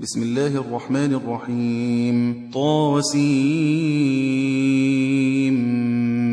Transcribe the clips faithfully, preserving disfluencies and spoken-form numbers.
بسم الله الرحمن الرحيم. طاسيم.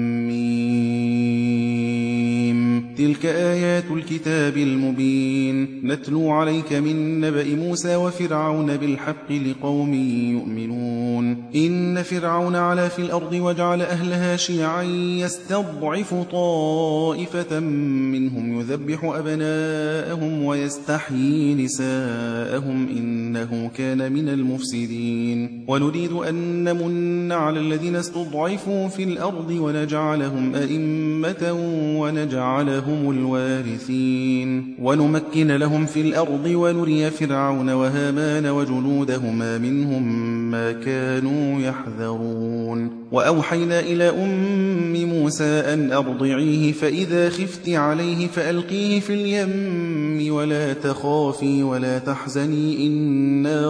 تلك آيات الكتاب المبين نتلو عليك من نبأ موسى وفرعون بالحق لقوم يؤمنون. إن فرعون علا في الأرض وجعل أهلها شيعا يستضعف طائفة منهم يذبح أبناءهم ويستحيي نساءهم إنه كان من المفسدين. ونريد أن نمن على الذين استضعفوا في الأرض ونجعلهم أئمة ونجعلهم الوارثين ونمكن لهم في الأرض ونري فرعون وهامان وجنودهما منهم ما كانوا يحذرون. وأوحينا إلى أم موسى أن أرضعيه فإذا خفت عليه فألقيه في اليم ولا تخافي ولا تحزني إنا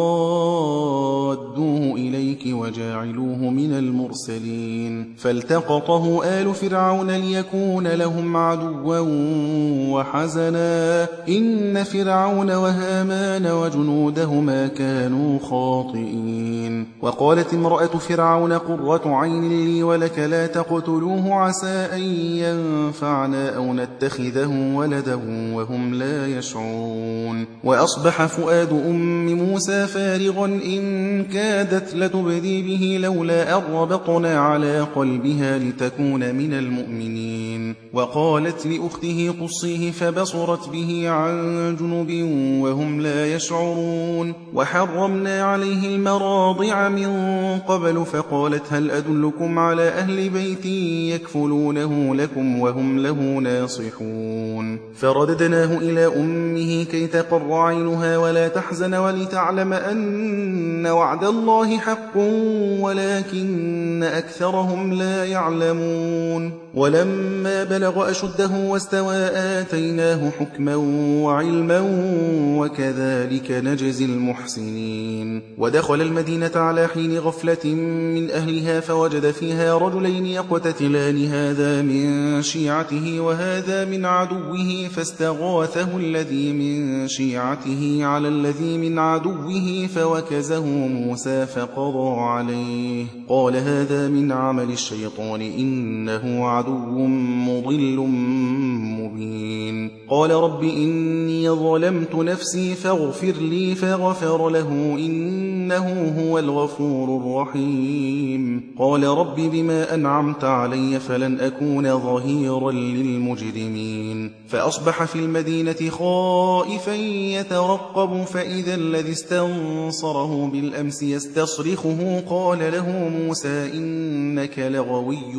رادوه إليك وجاعلوه من المرسلين. فالتقطه آل فرعون ليكون لهم عدوا وحزنا إن فرعون وهامان وجنودهما كانوا خاطئين. وقالت امرأة فرعون قرة عين لي ولك لا تقتلوه عسى أن ينفعنا أو نتخذه ولدا وهم لا يشعرون. وأصبح فؤاد أم موسى فارغا إن كادت لتبدي به لولا أن ربطنا على قلبها لتكون من المؤمنين. وقالت لأخته قصيه فبصرت به عن جنب وهم لا يشعرون. وحرمنا عليه المراضع من قبل فقالت هل أدلكم على أهل بيت يكفلونه لكم وهم له ناصحون. فرددناه إلى أمه كي تقر عينها ولا تحزن ولتعلم أن وعد الله حق ولكن أكثرهم لا يعلمون. ولما بلغ أشده واستوى آتيناه حكما وعلما وكذلك نجزي المحسنين. ودخل المدينة على حين غفلة من أهلها فوجد فيها رجلين يقتتلان هذا من شيعته وهذا من عدوه فاستغاثه الذي من شيعته على الذي من عدوه فوكزه موسى فقضى عليه قال هذا من عمل الشيطان إنه عدو مضل مبين. قال رب إني ظلمت نفسي فاغفر لي فغفر له إنه هو الغفور الرحيم. قال رب بما أنعمت علي فلن أكون ظهيرا للمجرمين. فأصبح في المدينة خائفا يترقب فإذا الذي استنصره بالأمس يستصرخه قال له موسى إنك لغوي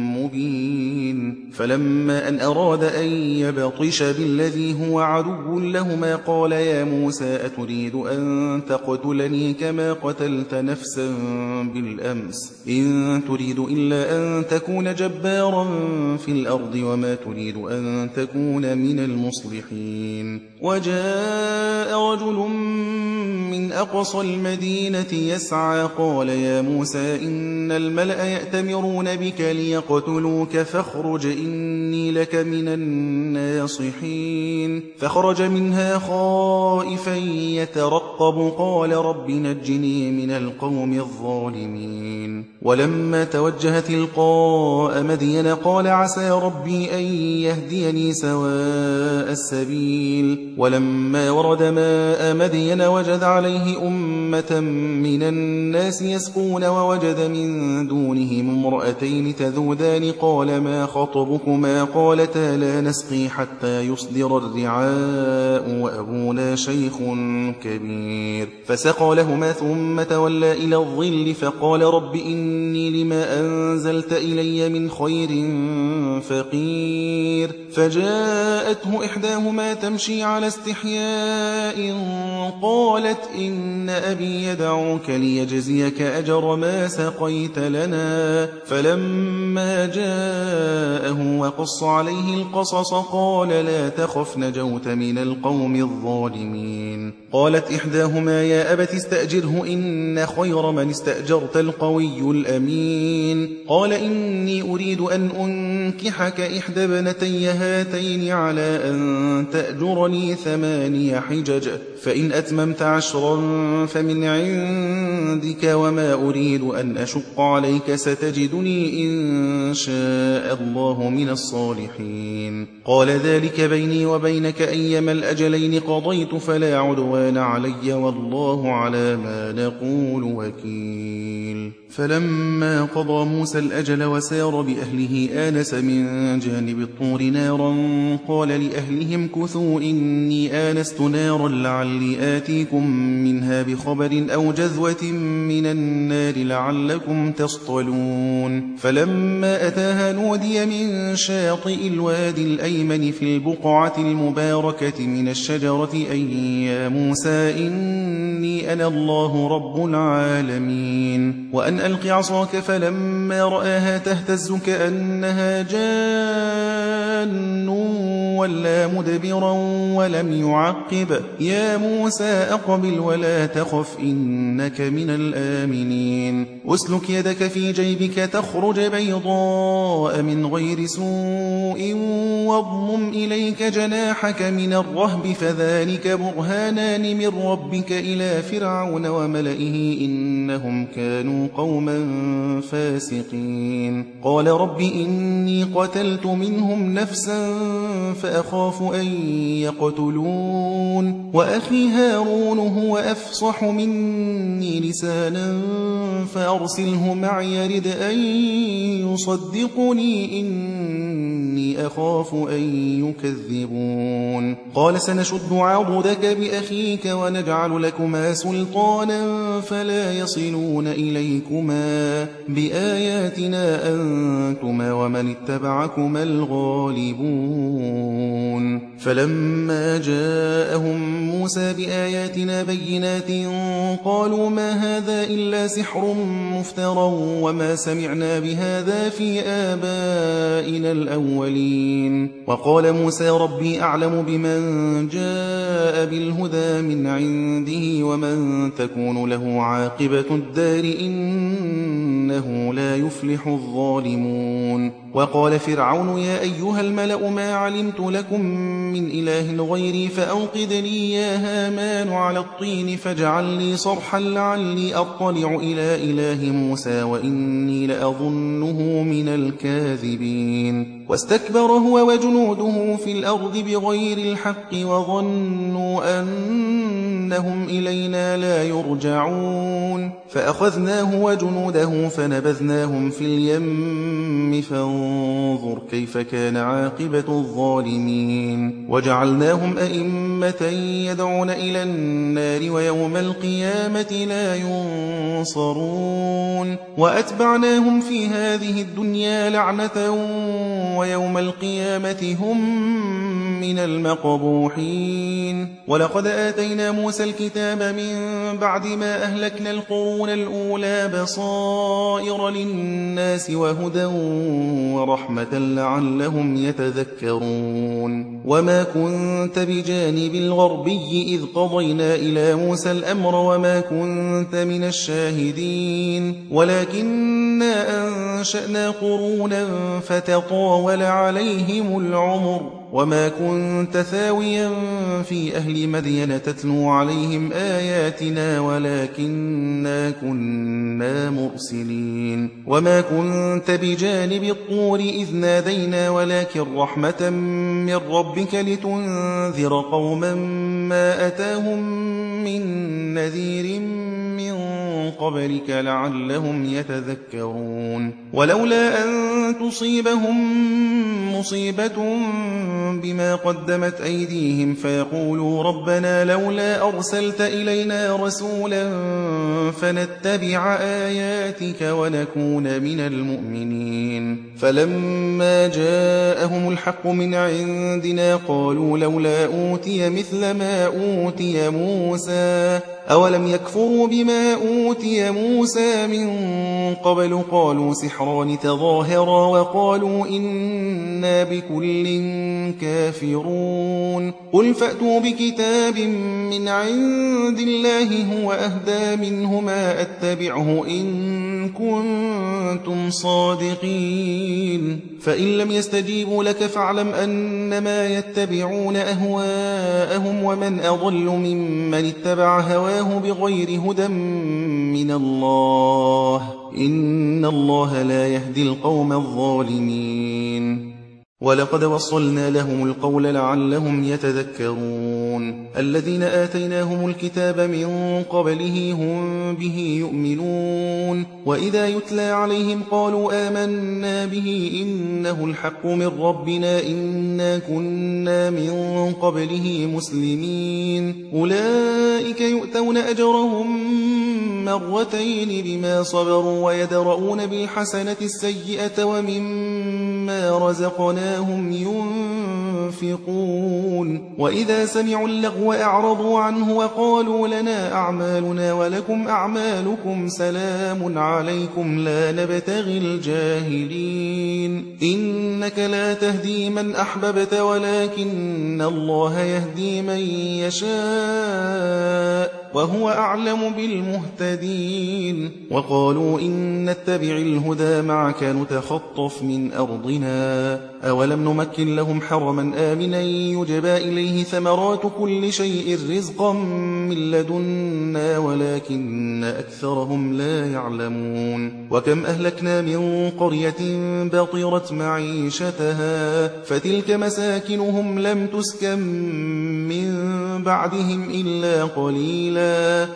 مبين. فلما أن أراد أن يبطش بالذي هو عدو لهما قال يا موسى أتريد أن تقتلني كما قتلت نفسا بالأمس إن تريد إلا أن تكون جبارا في الأرض وما تريد أن تكون من المصلحين. وجاء رجل من أقصى المدينة يسعى قال يا موسى إن الملأ يأتمرون بك ليقتلوك فاخرج إني لك من الناصحين. فخرج منها خائفا يترقب قال رب نجني من القوم الظالمين. ولما توجه تلقاء مدين قال عسى ربي أن يهديني سواء السبيل. ولما ورد ماء مدين وجد عليه أمة من الناس يسقون ووجد من دونهم امرأتين تذودان قال ما خطبكما قالتا لا نسقي حتى يصدر الرعاء وأبونا شيخ كبير. فسقى لهما ثم تولى إلى الظل فقال رب إني لما أنزلت إلي من خير فقير. فجاءته إحداهما تمشي على استحياء قالت إن أبي يدعوك ليجزيك أجر ما سقيت لنا. فلما جاءه وقص عليه القصص قال لا تخف نجوت من القوم الظالمين. قالت إحداهما يا أبت استأجره إن خير من استأجرت القوي الأمين. قال إني أريد أن أنكحك إحدى ابنتي هاتين على أن تأجرني ثماني حجج فإن أتممت عشرا فمن عندك وما أريد أن أشق عليك ستجدني إن شاء الله من الصالحين. قال ذلك بيني وبينك أيما الأجلين قضيت فلا عدوان علي والله على ما نقول وكيل. فلما قضى موسى الأجل وسار بأهله آنس من جانب الطور نارا قال لأهلهم كثوا إني آنست نارا لعلي آتيكم منها بخبر أو جذوة من النار لعلكم تصطلون. فلما أتاها نودي من شاطئ الوادي الأيمن في البقعة المباركة من الشجرة أن يا موسى إني أنا الله رب العالمين وأن ألق عصاك. فلما رآها تهتز كأنها جان ولا مدبرا ولم يعقب يا موسى أقبل ولا تخف إنك من الآمنين. أسلك يدك في جيبك تخرج بيضاء من غير سوء واضمم إليك جناحك من الرهب فذلك برهانان من ربك إلى فرعون وملئه إنهم كانوا قوما فاسقين. قال رب إني قتلت منهم نفسا فأخاف أن يقتلون وأخي هارون هو أفصح مني لسانا فأرسله معي يرد أن يصدقني إني أخاف أن يكذبون. قال سنشد عضدك بأخيك ونجعل لكما سلطانا فلا يصلون إليكما بآياتنا أنتما ومن اتبعكما الغالبون. فلما جاءهم موسى بآياتنا بينات قالوا ما هذا إلا سحر مفترى وما سمعنا بهذا في آبائنا الأولين. وقال موسى ربي أعلم بمن جاء بالهدى من عنده ومن تكون له عاقبة الدار إنه لا يفلح الظالمون. وقال فرعون يا أيها الملأ ما علمت لكم من إله غيري فأوقد لي يا هامان على الطين فاجعل لي صرحا لعلي أطلع إلى إله موسى وإني لأظنه من الكاذبين. واستكبر هو وجنوده في الأرض بغير الحق وظنوا أنهم إلينا لا يرجعون فأخذناه وجنوده فنبذناهم في اليم فانظر كيف كان عاقبة الظالمين. وجعلناهم أئمة يدعون إلى النار ويوم القيامة لا ينصرون. وأتبعناهم في هذه الدنيا لعنة ويوم القيامة هم من المقبوحين. ولقد آتينا موسى الكتاب من بعد ما أهلكنا القرون الأولى بصائر للناس وهدى ورحمة لعلهم يتذكرون. وما كنت بجانب الغربي إذ قضينا إلى موسى الأمر وما كنت من الشاهدين ولكننا أنشأنا قرونا فتطاول عليهم العمر وما كنت ثاويا في أهل مدين تتلو عليهم آياتنا ولكننا كنا مرسلين. وما كنت بجانب الطور إذ نادينا ولكن رحمة من ربك لتنذر قوما ما أتاهم من نذير من قبلك لعلهم يتذكرون. ولولا أن تصيبهم مصيبة بما قدمت أيديهم فيقولوا ربنا لولا أرسلت إلينا رسولا فنتبع آياتك ونكون من المؤمنين. فلما جاءهم الحق من عندنا قالوا لولا أوتي مثل ما أوتي موسى أولم يكفروا بما أوتي موسى من قبل قالوا سحران تظاهرا وقالوا إنا بكل كافرون. قل فأتوا بكتاب من عند الله هو أهدى منهما أتبعه إن كنتم صادقين. فإن لم يستجيبوا لك فاعلم أنما يتبعون أهواءهم ومن أضل ممن اتبع هواه دعواه بغير هدى من الله إن الله لا يهدي القوم الظالمين ولقد وصلنا لهم القول لعلهم يتذكرون الذين آتيناهم الكتاب من قبله هم به يؤمنون وإذا يتلى عليهم قالوا آمنا به إنه الحق من ربنا إنا كنا من قبله مسلمين أولئك يؤتون أجرهم مرتين بما صبروا ويدرؤون بالحسنة السيئة ومما رزقناهم ينفقون وإذا سمعوا اللغو أعرضوا عنه وقالوا لنا أعمالنا ولكم أعمالكم سلام عليكم لا نبتغي الجاهلين إنك لا تهدي من أحببت ولكن الله يهدي من يشاء وهو أعلم بالمهتدين وقالوا إن نتبع الهدى معك نتخطف من أرضنا أولم نمكن لهم حرما آمنا يجبى إليه ثمرات كل شيء رزقا من لدنا ولكن أكثرهم لا يعلمون وكم أهلكنا من قرية بطرت معيشتها فتلك مساكنهم لم تسكن من بعدهم إلا قليلا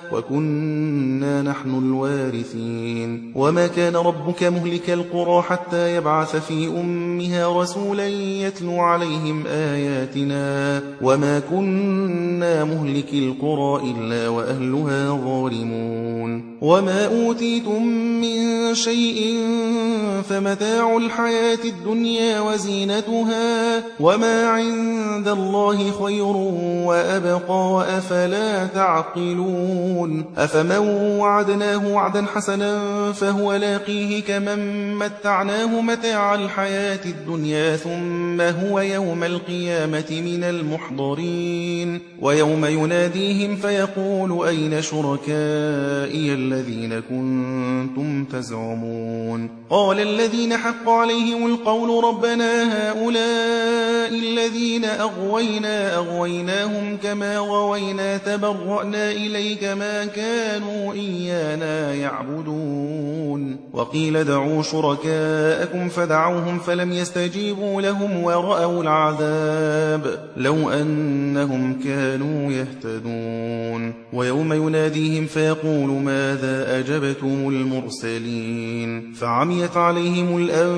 وكنا نحن الوارثين وما كان ربك مهلك القرى حتى يبعث في أمها رسولا يتلو عليهم آياتنا وما كنا مهلك القرى إلا وأهلها ظالمون وما أوتيتم من شيء فمتاع الحياة الدنيا وزينتها وما عند الله خير وأبقى أفلا تعقلون أفمن وعدناه وعدا حسنا فهو لاقيه كمن متعناه متاع الحياة الدنيا ثم هو يوم القيامة من المحضرين ويوم يناديهم فيقول أين شركائي الذين كنتم تزعمون قال الذين حق عليهم القول ربنا هؤلاء الذين أغوينا أغويناهم كما غوينا تبرأنا إليك ما كانوا إيانا يعبدون وقيل دعوا شركاءكم فدعوهم فلم يستجيبوا لهم ورأوا العذاب لو أنهم كانوا يهتدون ويوم يناديهم فيقول ماذا أجبتم المرسلين فعميت عليهم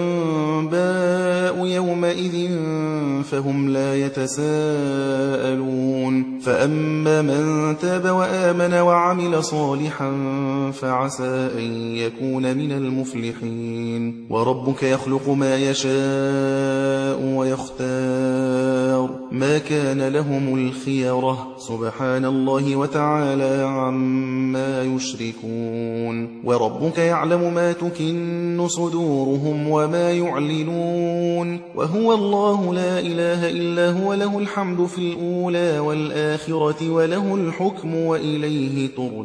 الأنباء يومئذ فهم لا يتساءلون فأما من تاب وآمن وعمل صالحا فعسى أن يكون من المفلحين وربك يخلق ما يشاء ويختار ما كان لهم الخيرة سبحان الله وتعالى عما يشركون وربك يعلم ما تكن صدورهم وما يعلنون وهو الله لا إله إلا هو له الحمد في الأولى والآخرة وله الحكم وإليه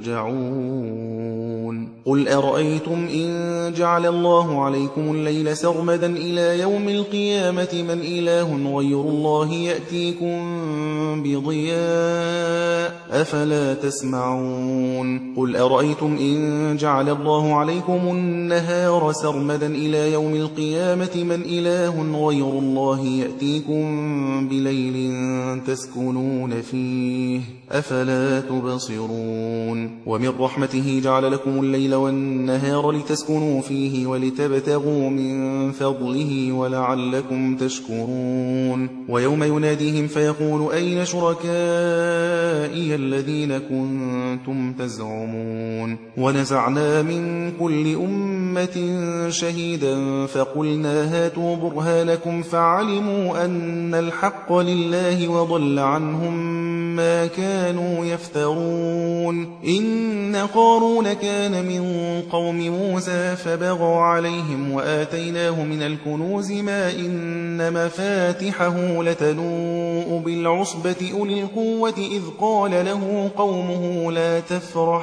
ترجعون قل أرأيتم إن جعل الله عليكم الليل سرمدا إلى يوم القيامة من إله غير الله يأتيكم بضياء أفلا تسمعون قل أرأيتم إن جعل الله عليكم النهار سرمدا إلى يوم القيامة من إله غير الله يأتيكم بليل تسكنون فيه أفلا تبصرون ومن رحمته جعل لكم الليل والنهار لتسكنوا فيه ولتبتغوا من فضله ولعلكم تشكرون ويوم يناديهم فيقول أين شركائي الذين كنتم تزعمون ونزعنا من كل أمة شهيدا فقلنا هاتوا برهانكم فعلموا أن الحق لله وضل عنهم ما كانوا يفترون إن قارون كان من قوم موسى فبغى عليهم وآتيناه من الكنوز ما إن مفاتحه لتنوء بالعصبة أولي القوة إذ قال له قومه لا تفرح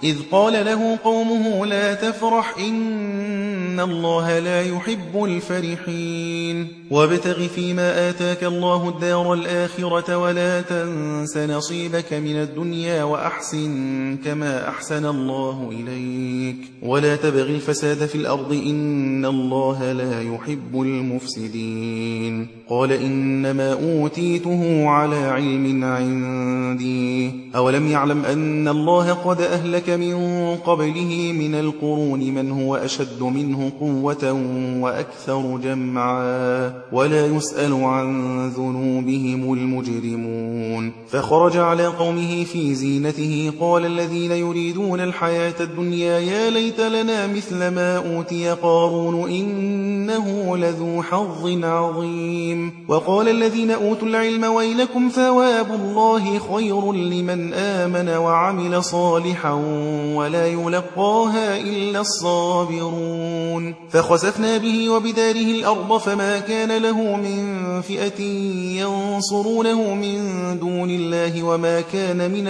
إذ قال له قومه لا تفرح إن الله لا يحب الفرحين وابتغ فيما آتاك الله الدار الآخرة ولا تنس نصيبك من الدنيا وأحسن كما أحسن الله إليك ولا تبغ الفساد في الأرض إن الله لا يحب المفسدين قال إنما أوتيته على علم عندي أولم يعلم أن الله قد أهلك من قبله من القرون من هو أشد منه قوة وأكثر جمعا ولا يسأل عن ذنوبهم المجرمون فخرج على قومه في زينته قال الذين يريدون الحياة الدنيا يا ليت لنا مثل ما أوتي قارون إنه لذو حظ عظيم وقال الذين أوتوا العلم ويلكم ثواب الله خير لمن آمن وعمل صالحا ولا يلقاها إلا الصابرون فخسفنا به وبداره الأرض فما كان له من فئة ينصرونه من دون الله وما كان من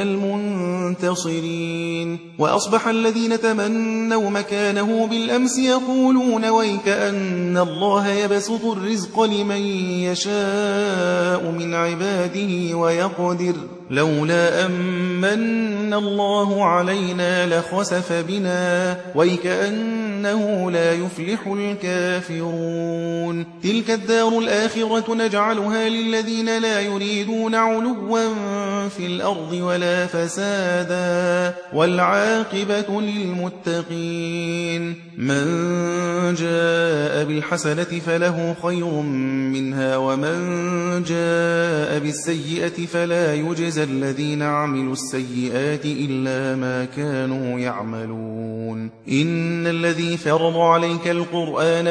المنتصرين وأصبح الذين تمنوا مكانه بالأمس يقولون ويك أن الله يبسط الرزق لمن يشاء من عباده ويقدر لولا أمن الله علينا لخسف بنا ويكأنه لا يفلح الكافرون تلك الدار الآخرة نجعلها للذين لا يريدون علوا في الأرض ولا فسادا والعاقبة للمتقين من جاء بالحسنة فله خير منها ومن جاء بالسيئة فلا يجزى الذين عملوا السيئات إلا ما كانوا يعملون إن الذي فرض عليك القرآن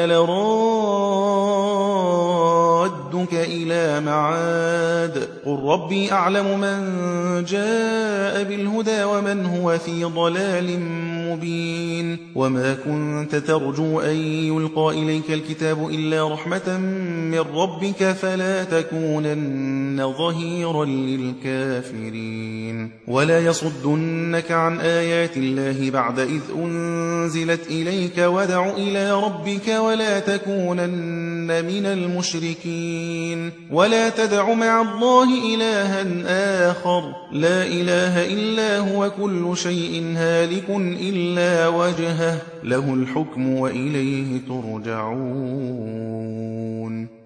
لرادك إلى معاد قل ربي أعلم من جاء بالهدى ومن هو في ضلال مبين وما كنت ترجو أن يلقى إليك الكتاب إلا رحمة من ربك فلا تكونن ظهيرا للكافرين ولا يصدنك عن آيات الله بعد إذ أنزلت إليك ودع إلى ربك ولا تكونن من المشركين ولا تدع مع الله إلها آخر لا إله إلا هو كل شيء هالك إلا وجهه له الحكم وإليه ترجعون